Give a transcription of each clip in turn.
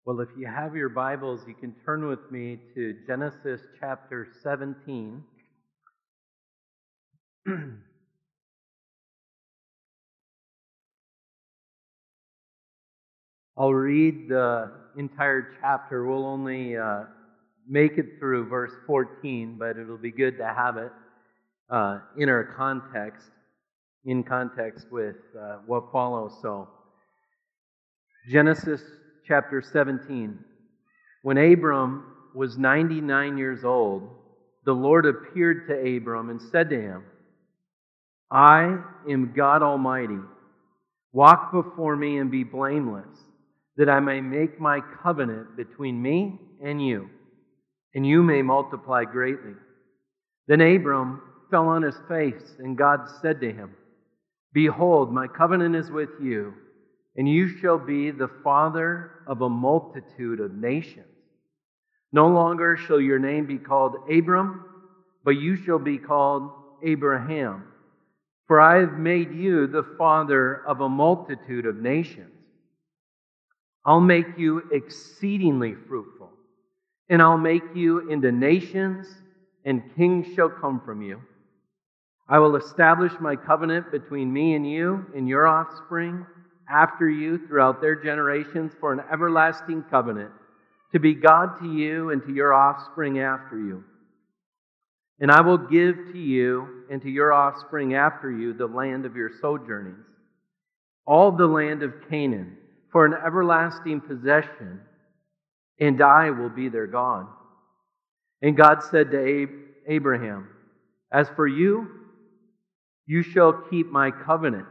Well, if you have your Bibles, you can turn with me to Genesis chapter 17. I'll read the entire chapter. We'll only make it through verse 14, but it'll be good to have it in context with what follows. So, Genesis chapter 17. When Abram was 99 years old, the Lord appeared to Abram and said to him, I am God Almighty. Walk before me and be blameless, that I may make my covenant between me and you may multiply greatly. Then Abram fell on his face, and God said to him, Behold, my covenant is with you, and you shall be the father of a multitude of nations. No longer shall your name be called Abram, but you shall be called Abraham. For I have made you the father of a multitude of nations. I'll make you exceedingly fruitful, and I'll make you into nations, and kings shall come from you. I will establish my covenant between me and you and your offspring after you throughout their generations for an everlasting covenant, to be God to you and to your offspring after you. And I will give to you and to your offspring after you the land of your sojournings, all the land of Canaan, for an everlasting possession, and I will be their God. And God said to Abraham, As for you, you shall keep my covenant,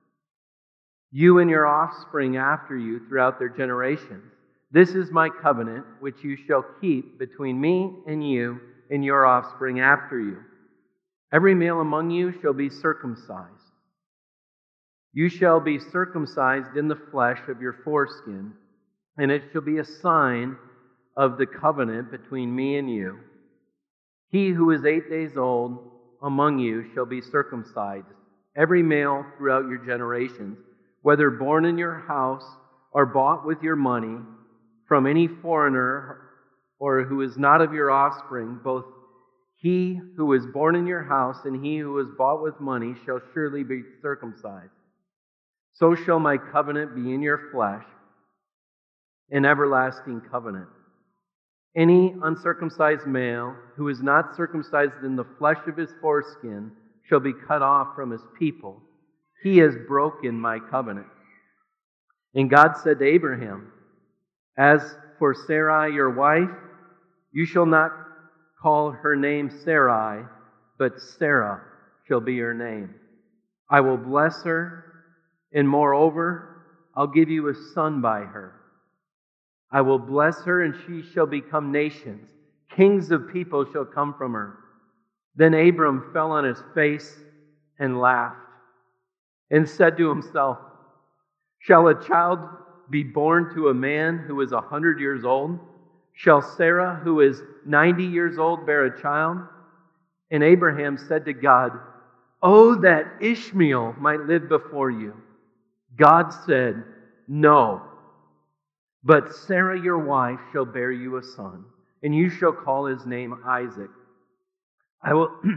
you and your offspring after you throughout their generations. This is my covenant, which you shall keep between me and you and your offspring after you. Every male among you shall be circumcised. You shall be circumcised in the flesh of your foreskin, and it shall be a sign of the covenant between me and you. He who is 8 days old among you shall be circumcised, every male throughout your generations, whether born in your house or bought with your money from any foreigner or who is not of your offspring, both he who is born in your house and he who is bought with money shall surely be circumcised. So shall my covenant be in your flesh, an everlasting covenant. Any uncircumcised male who is not circumcised in the flesh of his foreskin shall be cut off from his people. He has broken my covenant. And God said to Abraham, As for Sarai your wife, you shall not call her name Sarai, but Sarah shall be her name. I will bless her, and moreover, I'll give you a son by her. I will bless her, and she shall become nations. Kings of people shall come from her. Then Abram fell on his face and laughed, and said to himself, Shall a child be born to a man who is 100 years old? Shall Sarah, who is 90 years old, bear a child? And Abraham said to God, Oh, that Ishmael might live before you. God said, No, but Sarah your wife shall bear you a son, and you shall call his name Isaac. I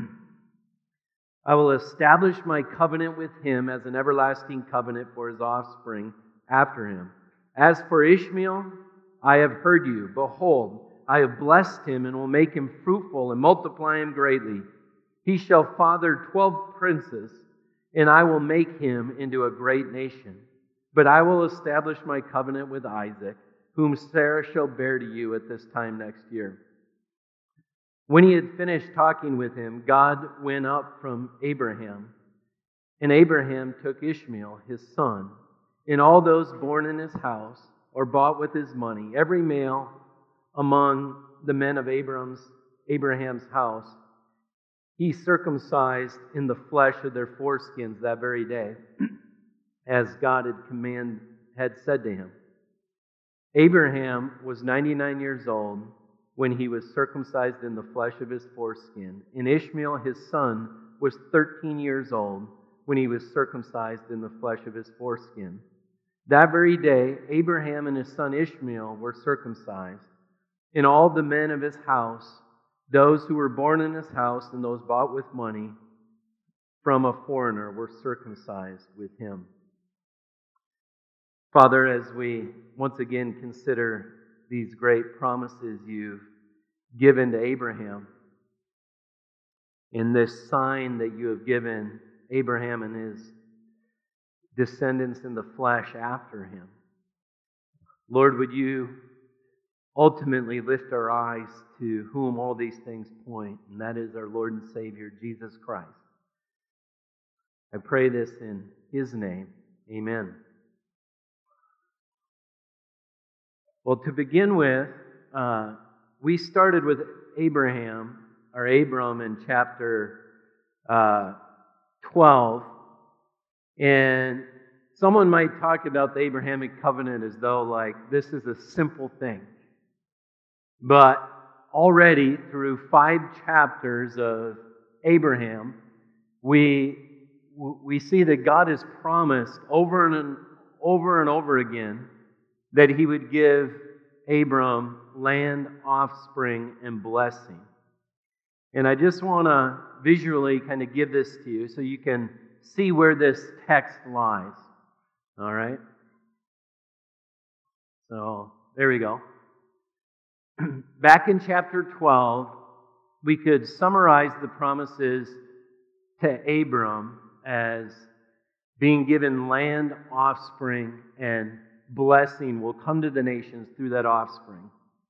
will establish my covenant with him as an everlasting covenant for his offspring after him. As for Ishmael, I have heard you. Behold, I have blessed him and will make him fruitful and multiply him greatly. He shall father 12 princes, and I will make him into a great nation. But I will establish my covenant with Isaac, whom Sarah shall bear to you at this time next year. When he had finished talking with him, God went up from Abraham, and Abraham took Ishmael, his son, and all those born in his house or bought with his money, every male among the men of Abraham's house, he circumcised in the flesh of their foreskins that very day, as God had said to him. Abraham was 99 years old when he was circumcised in the flesh of his foreskin, and Ishmael, his son, was 13 years old when he was circumcised in the flesh of his foreskin. That very day, Abraham and his son Ishmael were circumcised, and all the men of his house, those who were born in his house and those bought with money from a foreigner, were circumcised with him. Father, as we once again consider these great promises you've given to Abraham, in this sign that you have given Abraham and his descendants in the flesh after him, Lord, would you ultimately lift our eyes to whom all these things point, and that is our Lord and Savior, Jesus Christ. I pray this in His name. Amen. Well, to begin with, we started with Abram in chapter 12, and someone might talk about the Abrahamic covenant as though like this is a simple thing. But already through 5 chapters of Abraham, we see that God has promised over and over again that He would give Abram land, offspring, and blessing. And I just want to visually kind of give this to you so you can see where this text lies. All right? So, there we go. Back in chapter 12, we could summarize the promises to Abram as being given land, offspring, and blessing will come to the nations through that offspring.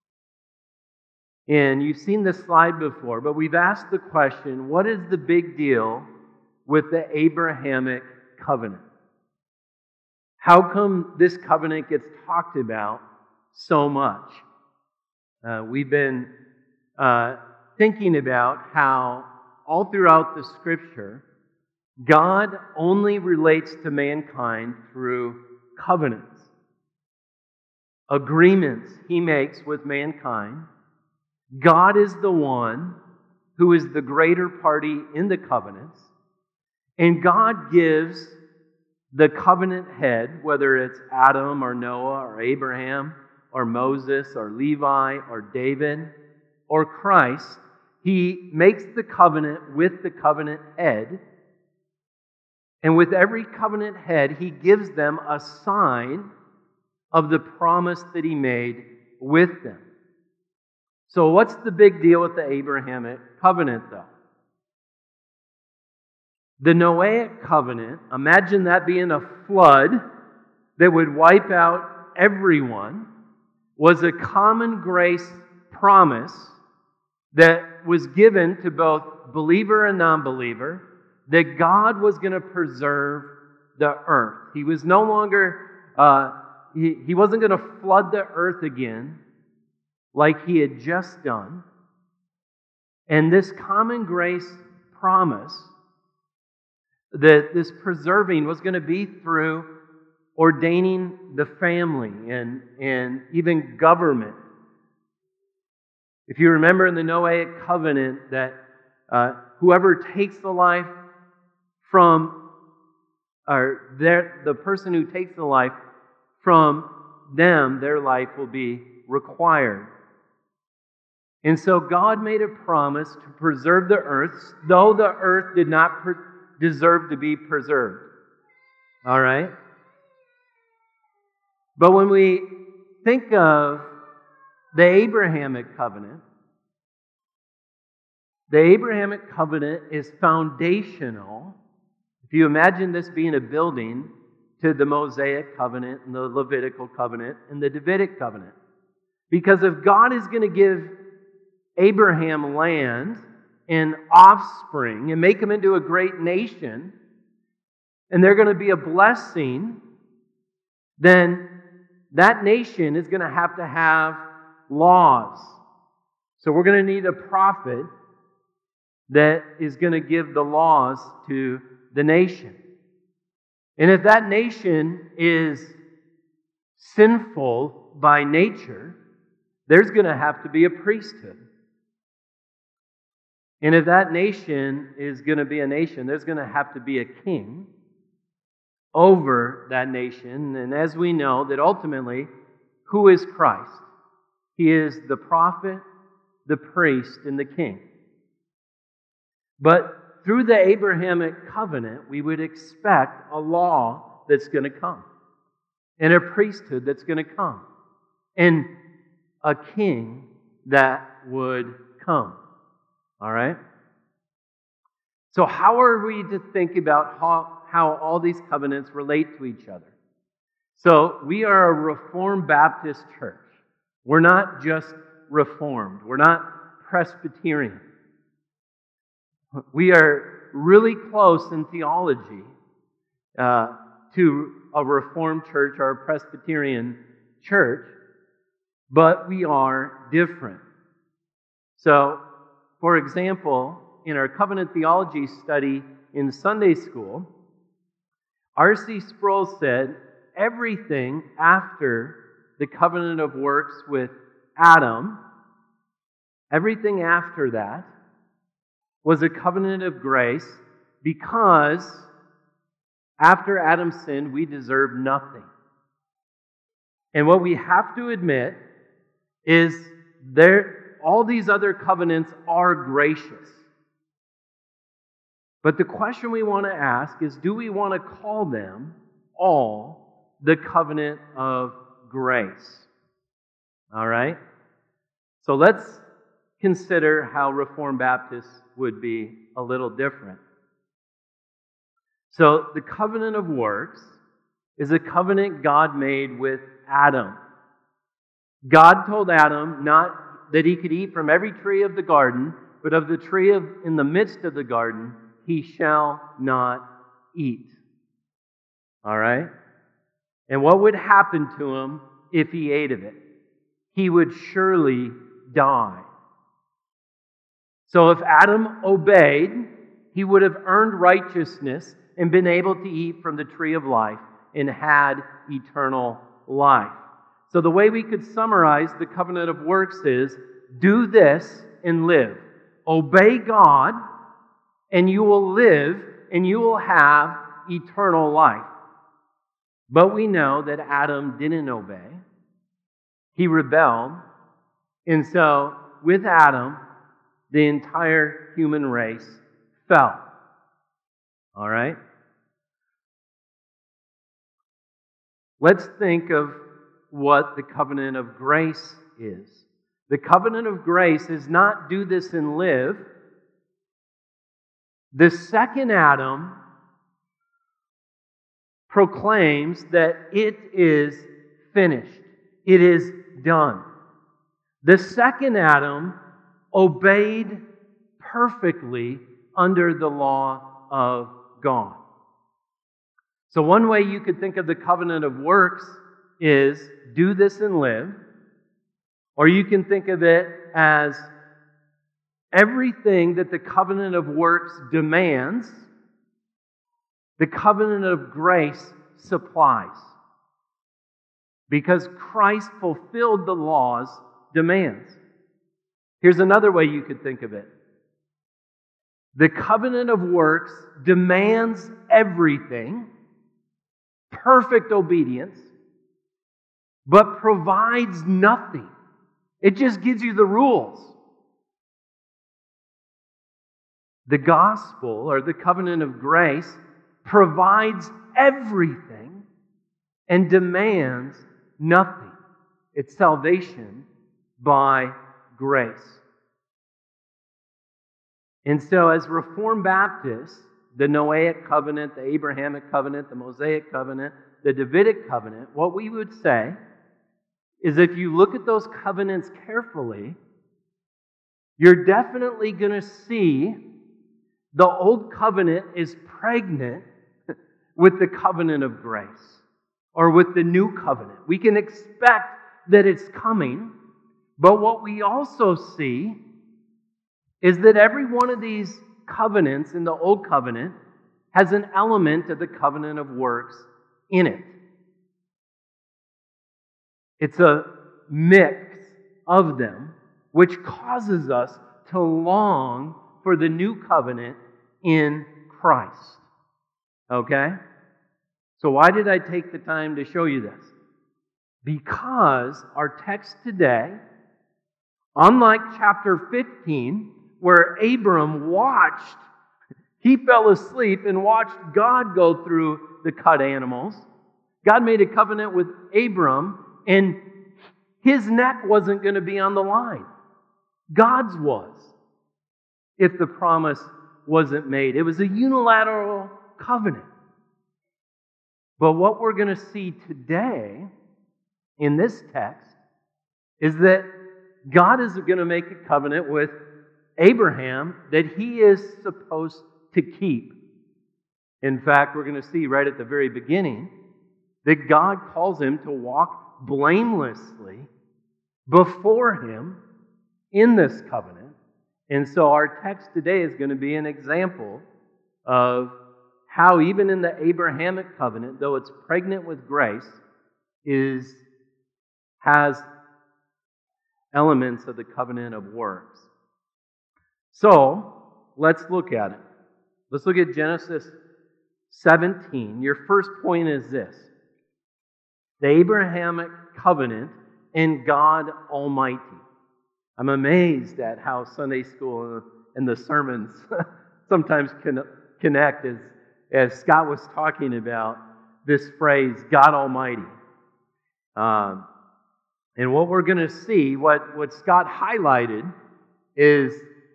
And you've seen this slide before, but we've asked the question, what is the big deal with the Abrahamic covenant? How come this covenant gets talked about so much? We've been thinking about how all throughout the Scripture, God only relates to mankind through covenants, agreements He makes with mankind. God is the one who is the greater party in the covenants, and God gives the covenant head, whether it's Adam or Noah or Abraham or Moses or Levi or David or Christ, He makes the covenant with the covenant head. And with every covenant head, He gives them a sign of the promise that He made with them. So what's the big deal with the Abrahamic covenant, though? The Noahic covenant, imagine that being a flood that would wipe out everyone, was a common grace promise that was given to both believer and non-believer, that God was going to preserve the earth. He was no longer, he wasn't going to flood the earth again like He had just done. And this common grace promise that this preserving was going to be through ordaining the family and even government. If you remember in the Noahic covenant that whoever takes the life from, or the person who takes the life from them, their life will be required. And so God made a promise to preserve the earth, though the earth did not deserve to be preserved. All right? But when we think of the Abrahamic covenant is foundational. If you imagine this being a building to the Mosaic covenant and the Levitical covenant and the Davidic covenant. Because if God is going to give Abraham land and offspring and make him into a great nation, and they're going to be a blessing, then that nation is going to have laws. So we're going to need a prophet that is going to give the laws to the nation. And if that nation is sinful by nature, there's going to have to be a priesthood. And if that nation is going to be a nation, there's going to have to be a king over that nation. And as we know, that ultimately, who is Christ? He is the prophet, the priest, and the king. But through the Abrahamic covenant, we would expect a law that's going to come, and a priesthood that's going to come, and a king that would come. All right? So how are we to think about how all these covenants relate to each other? So we are a Reformed Baptist church. We're not just Reformed. We're not Presbyterian. We are really close in theology to a Reformed church or a Presbyterian church, but we are different. So, for example, in our covenant theology study in Sunday school, R.C. Sproul said everything after the covenant of works with Adam, everything after that was a covenant of grace, because after Adam sinned, we deserved nothing. And what we have to admit is all these other covenants are gracious. But the question we want to ask is, do we want to call them all the covenant of grace? All right? So let's consider how Reformed Baptists would be a little different. So the covenant of works is a covenant God made with Adam. God told Adam not that he could eat from every tree of the garden, but of the tree in the midst of the garden he shall not eat. All right? And what would happen to him if he ate of it? He would surely die. So if Adam obeyed, he would have earned righteousness and been able to eat from the tree of life and had eternal life. So the way we could summarize the covenant of works is, do this and live. Obey God, and you will live, and you will have eternal life. But we know that Adam didn't obey. He rebelled. And so, with Adam, the entire human race fell. All right? Let's think of what the covenant of grace is. The covenant of grace is not do this and live. The second Adam proclaims that it is finished. It is done. The second Adam obeyed perfectly under the law of God. So one way you could think of the covenant of works is do this and live. Or you can think of it as everything that the covenant of works demands, the covenant of grace supplies. Because Christ fulfilled the law's demands. Here's another way you could think of it. The covenant of works demands everything, perfect obedience, but provides nothing. It just gives you the rules. The gospel, or the covenant of grace, provides everything and demands nothing. It's salvation by grace. And so as Reformed Baptists, the Noahic covenant, the Abrahamic covenant, the Mosaic covenant, the Davidic covenant, what we would say is if you look at those covenants carefully, you're definitely going to see the old covenant is pregnant with the covenant of grace, or with the new covenant. We can expect that it's coming, but what we also see is that every one of these covenants in the old covenant has an element of the covenant of works in it. It's a mix of them, which causes us to long for the new covenant in Christ. Okay? So why did I take the time to show you this? Because our text today, unlike chapter 15, where Abram he fell asleep and watched God go through the cut animals. God made a covenant with Abram, and his neck wasn't going to be on the line. God's was, if the promise wasn't made. It was a unilateral covenant. But what we're going to see today in this text is that God is going to make a covenant with Abraham that he is supposed to keep. In fact, we're going to see right at the very beginning that God calls him to walk blamelessly before him in this covenant. And so our text today is going to be an example of how even in the Abrahamic covenant, though it's pregnant with grace, has elements of the covenant of works. So, let's look at it. Let's look at Genesis 17. Your first point is this: the Abrahamic covenant and God Almighty. I'm amazed at how Sunday school and the sermons sometimes connect as Scott was talking about this phrase, God Almighty. And what we're going to see, what Scott highlighted, is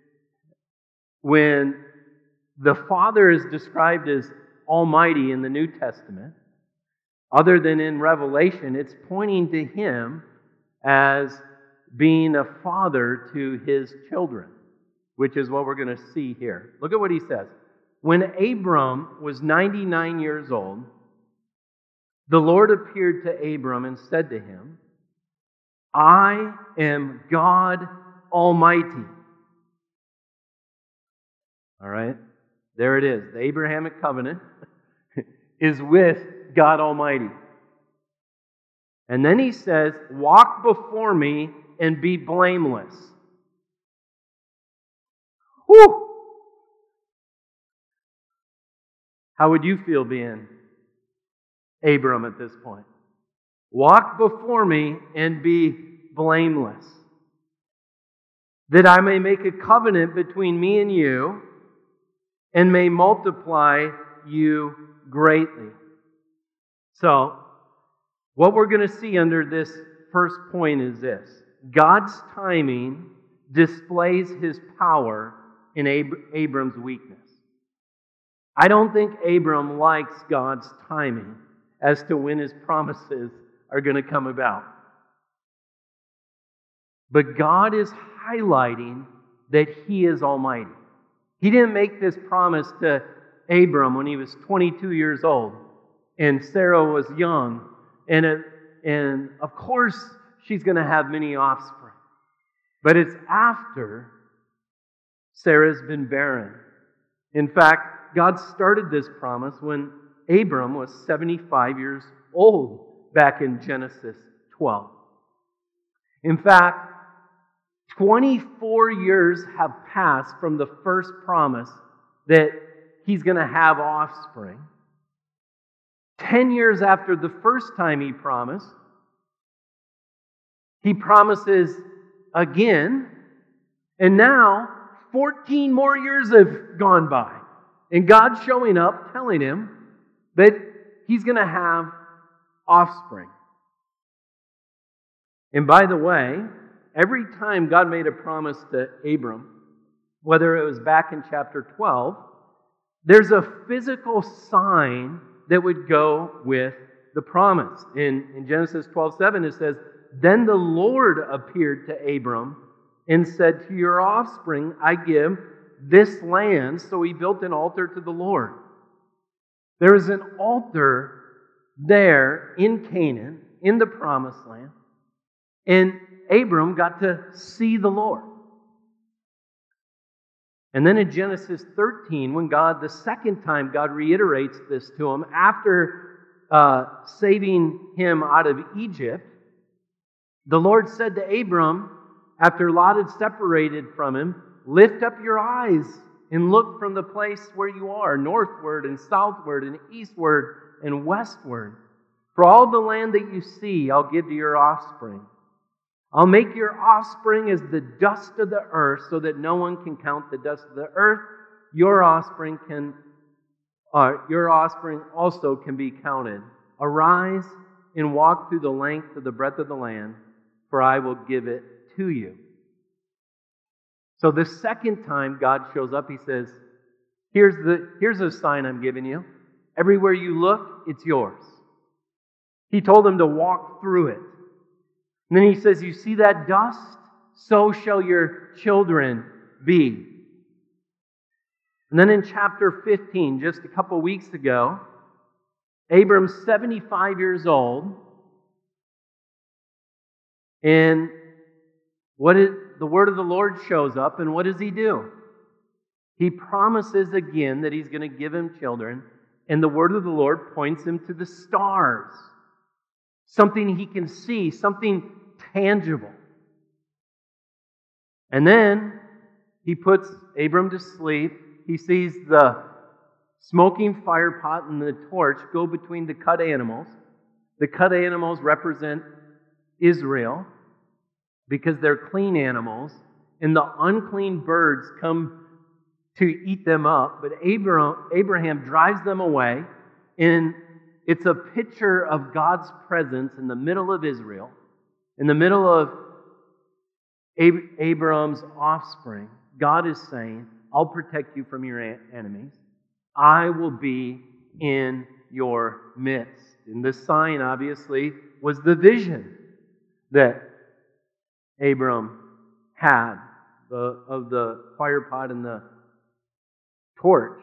when the Father is described as Almighty in the New Testament, other than in Revelation, it's pointing to Him as being a father to His children, which is what we're going to see here. Look at what he says. When Abram was 99 years old, the Lord appeared to Abram and said to him, I am God Almighty. All right? There it is. The Abrahamic covenant is with God Almighty. And then he says, walk before me and be blameless. Whew! How would you feel being Abram at this point? Walk before me and be blameless, that I may make a covenant between me and you, and may multiply you greatly. So, what we're going to see under this first point is this: God's timing displays His power in Abram's weakness. I don't think Abram likes God's timing as to when His promises are going to come about. But God is highlighting that He is Almighty. He didn't make this promise to Abram when he was 22 years old and Sarah was young. And of course, she's going to have many offspring. But it's after Sarah's been barren. In fact, God started this promise when Abram was 75 years old back in Genesis 12. In fact, 24 years have passed from the first promise that he's going to have offspring. 10 years after the first time he promises again, and now 14 more years have gone by. And God's showing up, telling him that he's going to have offspring. And by the way, every time God made a promise to Abram, whether it was back in chapter 12, there's a physical sign that would go with the promise. In Genesis 12:7 it says, Then the Lord appeared to Abram and said, To your offspring I give this land. So he built an altar to the Lord. There is an altar there in Canaan, in the promised land. And Abram got to see the Lord. And then in Genesis 13, when the second time God reiterates this to him, after saving him out of Egypt, the Lord said to Abram, after Lot had separated from him, lift up your eyes and look from the place where you are, northward and southward and eastward and westward. For all the land that you see, I'll give to your offspring. I'll make your offspring as the dust of the earth, so that no one can count the dust of the earth. Your offspring also can be counted. Arise and walk through the length of the breadth of the land, for I will give it to you. So the second time God shows up, he says, here's a sign I'm giving you. Everywhere you look, it's yours. He told them to walk through it. And then he says, you see that dust? So shall your children be. And then in chapter 15, just a couple weeks ago, Abram's 75 years old. And the word of the Lord shows up, and what does he do? He promises again that he's going to give him children, and the word of the Lord points him to the stars. Something he can see, something tangible. And then he puts Abram to sleep. He sees the smoking fire pot and the torch go between the cut animals. The cut animals represent Israel because they're clean animals, and the unclean birds come to eat them up. But Abraham drives them away, and it's a picture of God's presence in the middle of Israel, in the middle of Abram's offspring. God is saying, I'll protect you from your enemies. I will be in your midst. And the sign, obviously, was the vision that Abram had of the fire pot and the torch.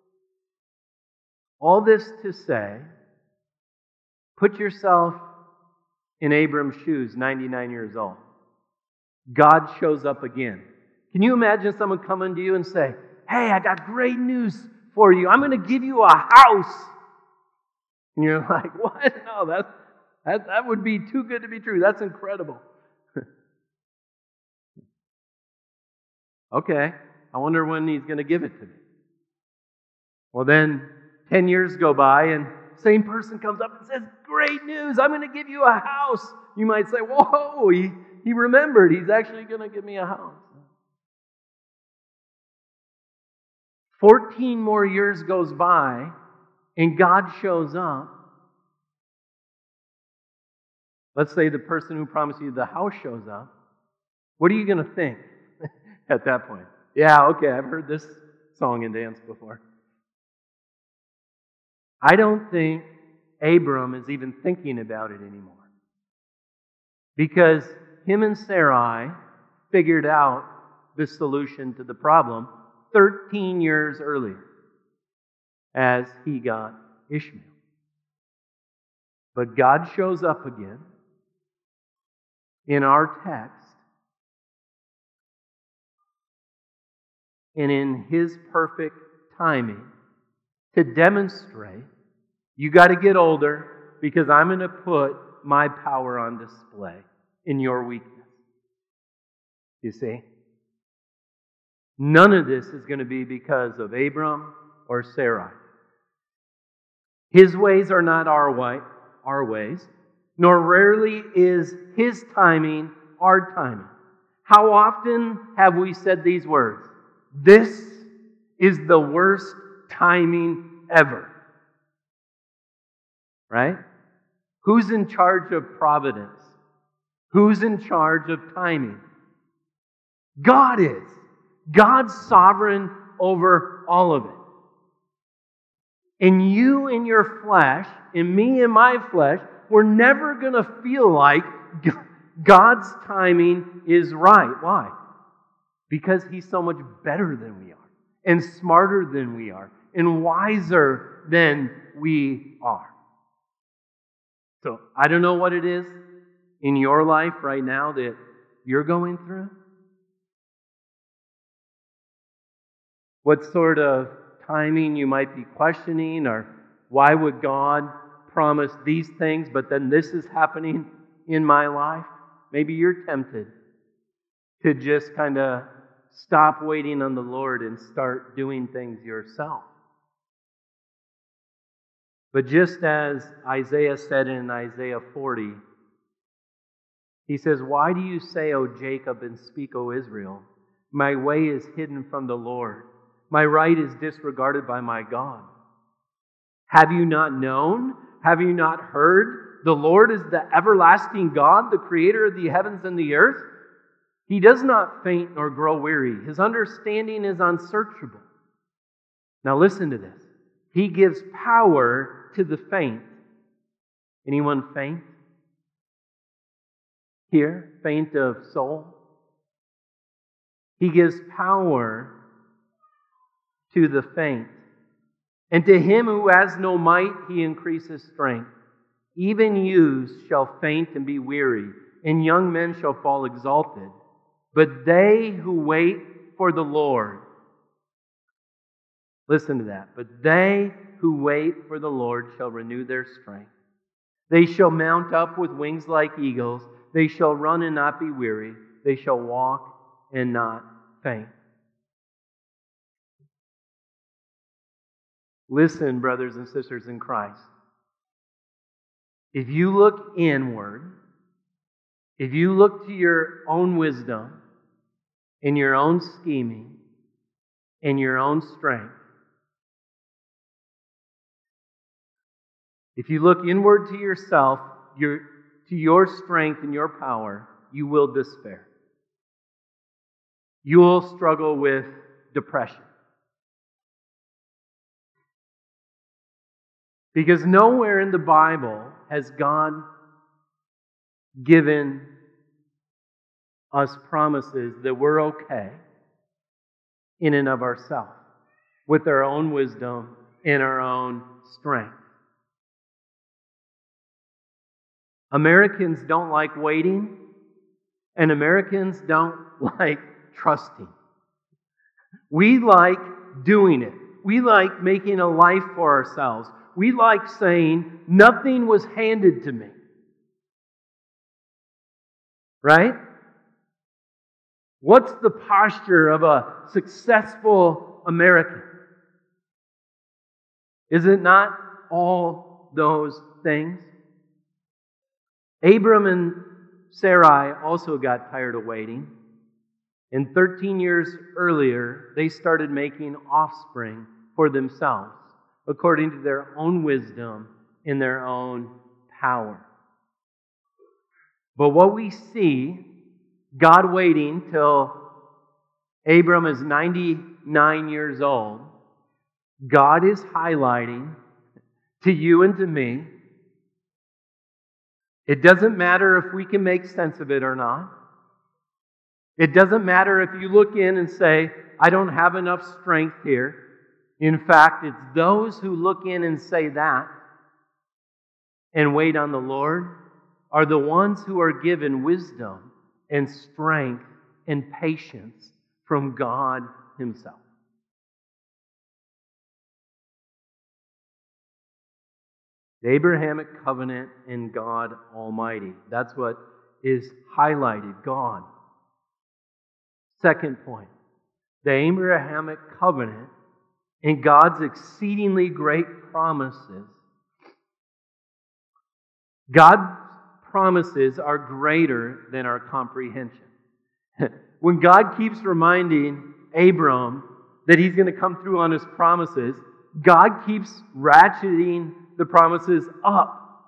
All this to say, put yourself in Abram's shoes, 99 years old. God shows up again. Can you imagine someone coming to you and say, hey, I got great news for you. I'm going to give you a house. And you're like, what? No, that would be too good to be true. That's incredible. Okay, I wonder when he's going to give it to me. Well, then 10 years go by and same person comes up and says, great news, I'm going to give you a house. You might say, whoa, he remembered. He's actually going to give me a house. 14 more years goes by and God shows up. Let's say the person who promised you the house shows up. What are you going to think at that point? Yeah, okay, I've heard this song and dance before. I don't think Abram is even thinking about it anymore. Because him and Sarai figured out the solution to the problem 13 years earlier as he got Ishmael. But God shows up again in our text, and in His perfect timing to demonstrate, you got to get older because I'm going to put my power on display in your weakness. You see? None of this is going to be because of Abram or Sarai. His ways are not our ways, nor rarely is His timing our timing. How often have we said these words? This is the worst timing ever. Right? Who's in charge of providence? Who's in charge of timing? God is. God's sovereign over all of it. And you in your flesh, and me in my flesh, we're never going to feel like God's timing is right. Why? Because He's so much better than we are, and smarter than we are, and wiser than we are. So, I don't know what it is in your life right now that you're going through. What sort of timing you might be questioning, or why would God promise these things, but then this is happening in my life? Maybe you're tempted to just kind of stop waiting on the Lord and start doing things yourself. But just as Isaiah said in Isaiah 40, he says, "Why do you say, O Jacob, and speak, O Israel? My way is hidden from the Lord. My right is disregarded by my God. Have you not known? Have you not heard? The Lord is the everlasting God, the creator of the heavens and the earth. He does not faint nor grow weary. His understanding is unsearchable." Now listen to this. He gives power to the faint. Anyone faint? Here, faint of soul? He gives power to the faint. And to him who has no might, he increases strength. Even youths shall faint and be weary, and young men shall fall exalted. But they who wait for the Lord, listen to that. But they who wait for the Lord shall renew their strength. They shall mount up with wings like eagles. They shall run and not be weary. They shall walk and not faint. Listen, brothers and sisters in Christ. If you look inward, if you look to your own wisdom, in your own scheming, in your own strength, if you look inward to yourself, to your strength and your power, you will despair. You will struggle with depression. Because nowhere in the Bible has God given us promises that we're okay in and of ourselves, with our own wisdom and our own strength. Americans don't like waiting, and Americans don't like trusting. We like doing it. We like making a life for ourselves. We like saying, nothing was handed to me. Right? What's the posture of a successful American? Is it not all those things? Abram and Sarai also got tired of waiting. And 13 years earlier, they started making offspring for themselves, according to their own wisdom and their own power. But what we see, God waiting till Abram is 99 years old, God is highlighting to you and to me, it doesn't matter if we can make sense of it or not. It doesn't matter if you look in and say, I don't have enough strength here. In fact, it's those who look in and say that and wait on the Lord are the ones who are given wisdom and strength and patience from God Himself. The Abrahamic covenant in God Almighty. That's what is highlighted, God. Second point, the Abrahamic covenant and God's exceedingly great promises. God's promises are greater than our comprehension. When God keeps reminding Abram that He's going to come through on His promises, God keeps ratcheting the promises up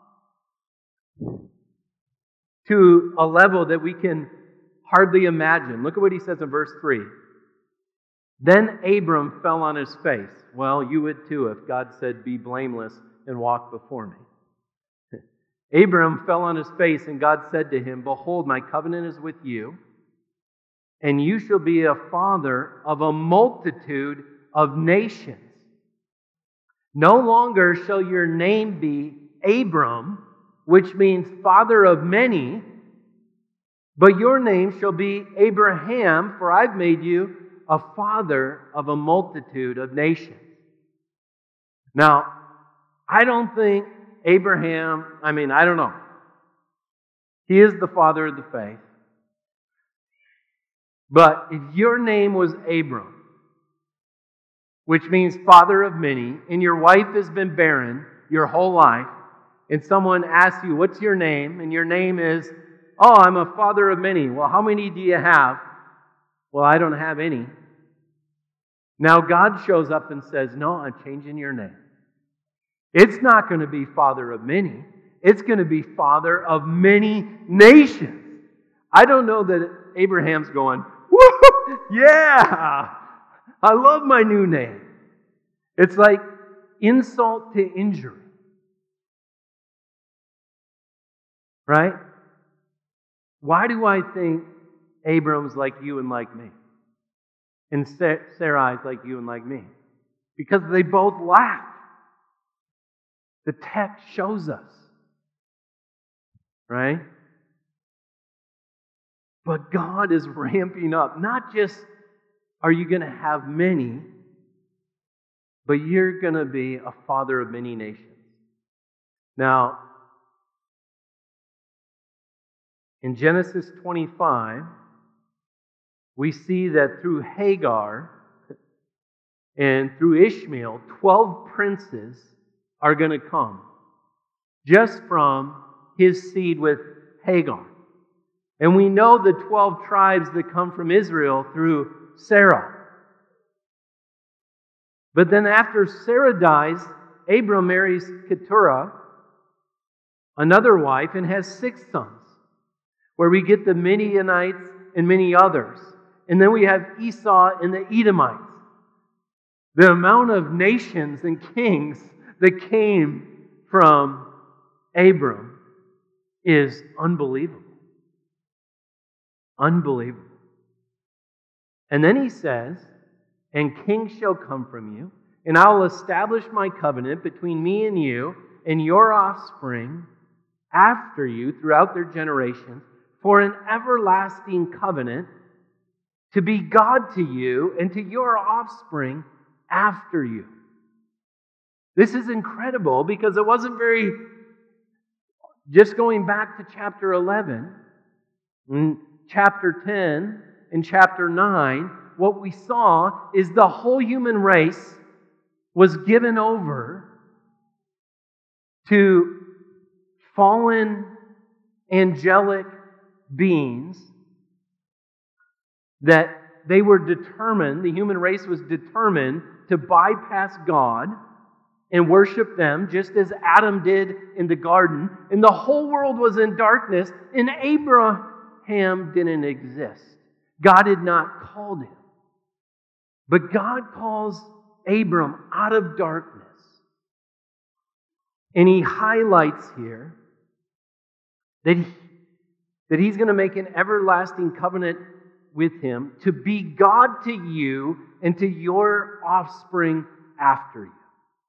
to a level that we can hardly imagine. Look at what He says in verse 3. Then Abram fell on his face. Well, you would too if God said, be blameless and walk before me. Abram fell on his face, and God said to him, behold, my covenant is with you, and you shall be a father of a multitude of nations. No longer shall your name be Abram, which means father of many, but your name shall be Abraham, for I've made you a father of a multitude of nations. Now, I don't think Abraham, I don't know. He is the father of the faith. But if your name was Abram, which means father of many, and your wife has been barren, your whole life, and someone asks you, what's your name? And your name is, oh, I'm a father of many. Well, how many do you have? Well, I don't have any. Now God shows up and says, no, I'm changing your name. It's not going to be father of many. It's going to be father of many nations. I don't know that Abraham's going, woo, yeah, I love my new name. It's like insult to injury. Right? Why do I think Abram's like you and like me? And Sarai's like you and like me? Because they both laugh. The text shows us. Right? But God is ramping up. Not just are you going to have many, but you're going to be a father of many nations. Now, in Genesis 25, we see that through Hagar and through Ishmael, 12 princes are going to come just from his seed with Hagar. And we know the 12 tribes that come from Israel through Sarah. But then after Sarah dies, Abram marries Keturah, another wife, and has 6 sons, where we get the Midianites and many others. And then we have Esau and the Edomites. The amount of nations and kings that came from Abram is unbelievable. Unbelievable. And then he says, and kings shall come from you, and I will establish my covenant between me and you and your offspring after you throughout their generations, for an everlasting covenant to be God to you and to your offspring after you. This is incredible because it wasn't very, just going back to chapter 11, in chapter 10 and chapter 9, what we saw is the whole human race was given over to fallen angelic beings, that they were determined, the human race was determined to bypass God and worship them just as Adam did in the garden. And the whole world was in darkness, and Abraham didn't exist. God had not called him. But God calls Abram out of darkness. And he highlights here that he's going to make an everlasting covenant with him to be God to you and to your offspring after you.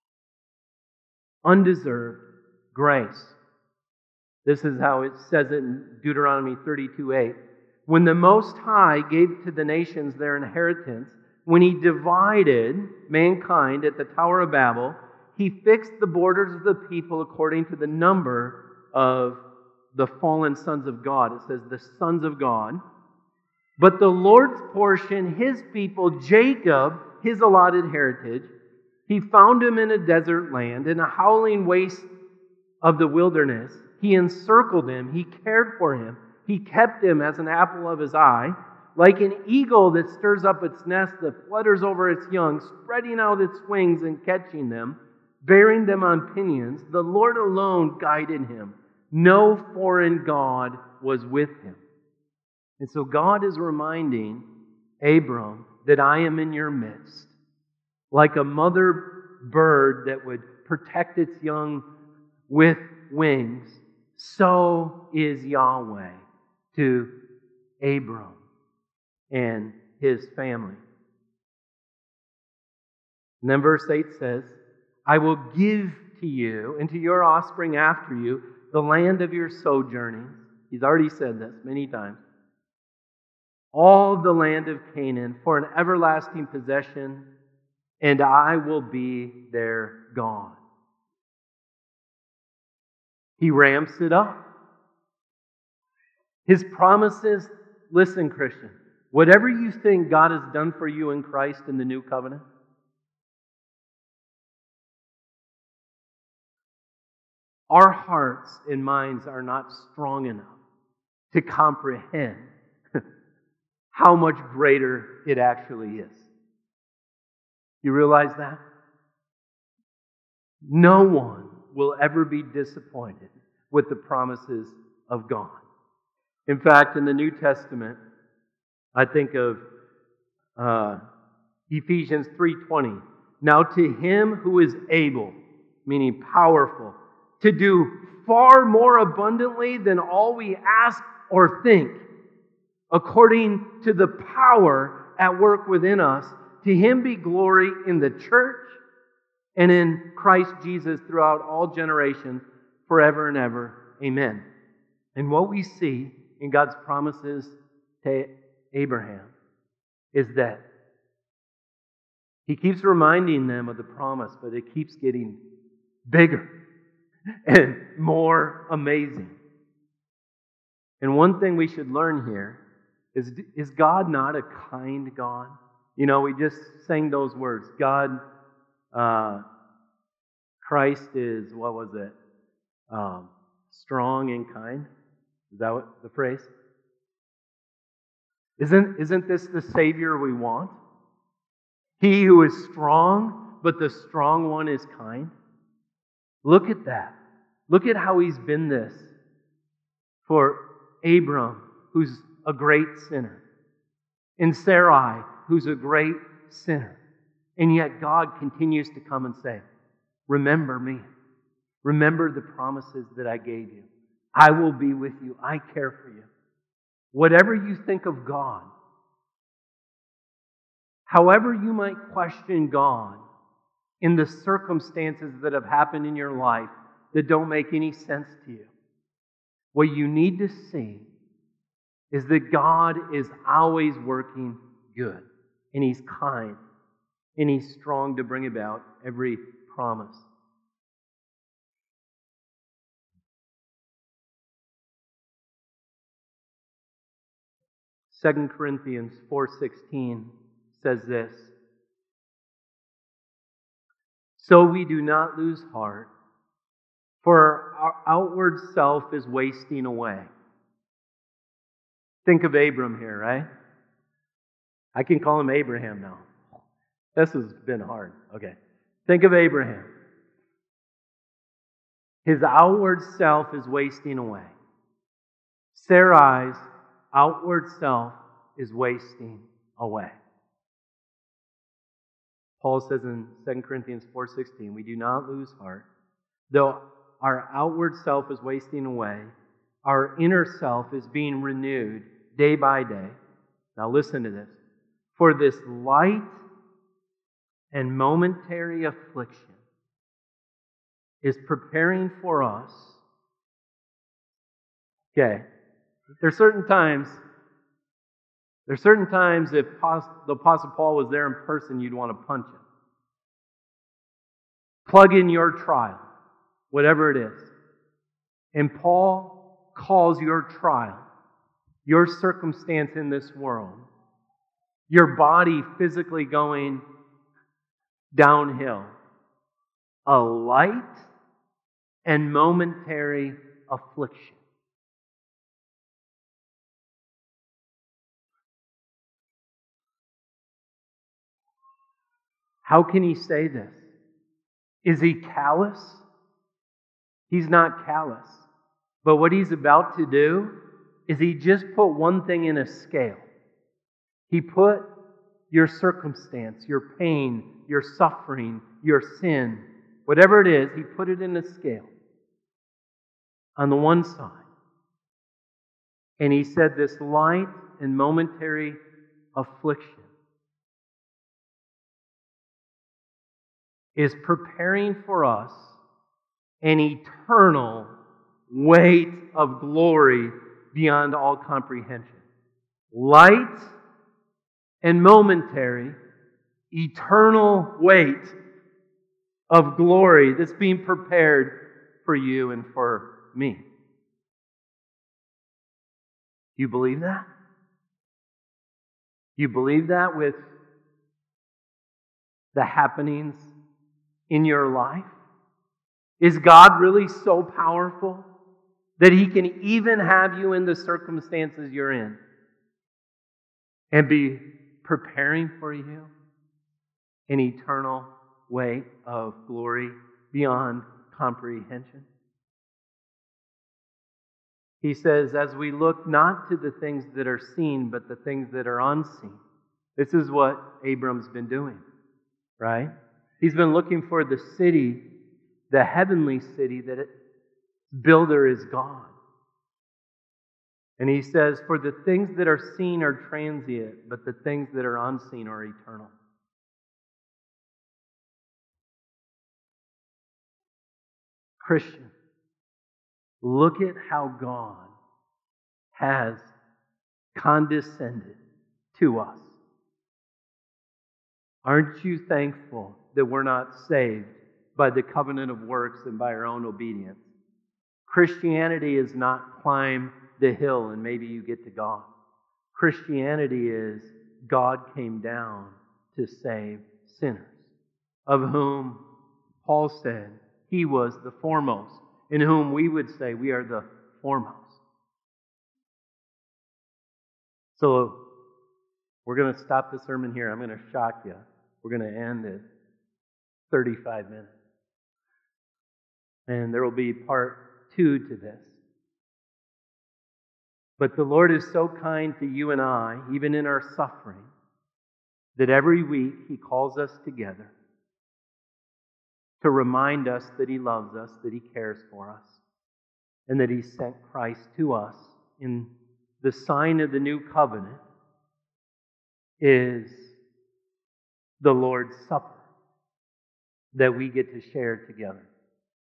Undeserved grace. This is how it says it in Deuteronomy 32:8. When the Most High gave to the nations their inheritance, when he divided mankind at the Tower of Babel, he fixed the borders of the people according to the number of the fallen sons of God. It says the sons of God. But the Lord's portion, his people, Jacob, his allotted heritage, he found him in a desert land, in a howling waste of the wilderness. He encircled him. He cared for him. He kept him as an apple of his eye. Like an eagle that stirs up its nest, that flutters over its young, spreading out its wings and catching them, bearing them on pinions, the Lord alone guided him. No foreign god was with him. And so God is reminding Abram that I am in your midst. Like a mother bird that would protect its young with wings, so is Yahweh to Abram and his family. And then verse 8 says, I will give to you and to your offspring after you the land of your sojourning. He's already said this many times. All the land of Canaan for an everlasting possession, and I will be their God. He ramps it up. His promises, listen, Christian, whatever you think God has done for you in Christ in the new covenant, Our hearts and minds are not strong enough to comprehend how much greater it actually is. You realize that? No one will ever be disappointed with the promises of God. In fact, in the New Testament, I think of Ephesians 3:20. Now to him who is able, meaning powerful, to do far more abundantly than all we ask or think, according to the power at work within us, to him be glory in the church and in Christ Jesus throughout all generations, forever and ever. Amen. And what we see in God's promises to Abraham is that He keeps reminding them of the promise, but it keeps getting bigger and more amazing. And one thing we should learn here is God not a kind God? You know, we just sang those words. God, Christ is, what was it? Strong and kind. Is that what the phrase? Isn't this the Savior we want? He who is strong, but the strong one is kind. Look at that. Look at how He's been this for Abram, who's a great sinner, and Sarai, who's a great sinner. And yet God continues to come and say, remember me. Remember the promises that I gave you. I will be with you. I care for you. Whatever you think of God, however you might question God in the circumstances that have happened in your life that don't make any sense to you, what you need to see is that God is always working good, and He's kind, and He's strong to bring about every promise. Second Corinthians 4:16 says this, so we do not lose heart, for our outward self is wasting away. Think of Abram here, right? I can call him Abraham now. This has been hard. Okay. Think of Abraham. His outward self is wasting away. Sarai's outward self is wasting away. Paul says in 2 Corinthians 4:16, we do not lose heart. Though our outward self is wasting away, our inner self is being renewed day by day. Now listen to this. For this light and momentary affliction is preparing for us. Okay. There's certain times if the Apostle Paul was there in person, you'd want to punch him. Plug in your trial, whatever it is. And Paul calls your trial, your circumstance in this world, your body physically going downhill, a light and momentary affliction. How can he say this? Is he callous? He's not callous. But what he's about to do is he just put one thing in a scale. He put your circumstance, your pain, your suffering, your sin, whatever it is, he put it in a scale on the one side. And he said this light and momentary affliction is preparing for us an eternal weight of glory beyond all comprehension. Light and momentary, eternal weight of glory that's being prepared for you and for me. You believe that? You believe that with the happenings in your life? Is God really so powerful that He can even have you in the circumstances you're in and be preparing for you an eternal way of glory beyond comprehension? He says, as we look not to the things that are seen, but the things that are unseen. This is what Abram's been doing, right? He's been looking for the city, the heavenly city that its builder is God. And he says, for the things that are seen are transient, but the things that are unseen are eternal. Christian, look at how God has condescended to us. Aren't you thankful that we're not saved by the covenant of works and by our own obedience? Christianity is not climb the hill and maybe you get to God. Christianity is God came down to save sinners, of whom Paul said He was the foremost, in whom we would say we are the foremost. So we're going to stop the sermon here. I'm going to shock you. We're going to end at 35 minutes. And there will be part 2 to this. But the Lord is so kind to you and I, even in our suffering, that every week He calls us together to remind us that He loves us, that He cares for us, and that He sent Christ to us. In the sign of the new covenant is the Lord's Supper that we get to share together.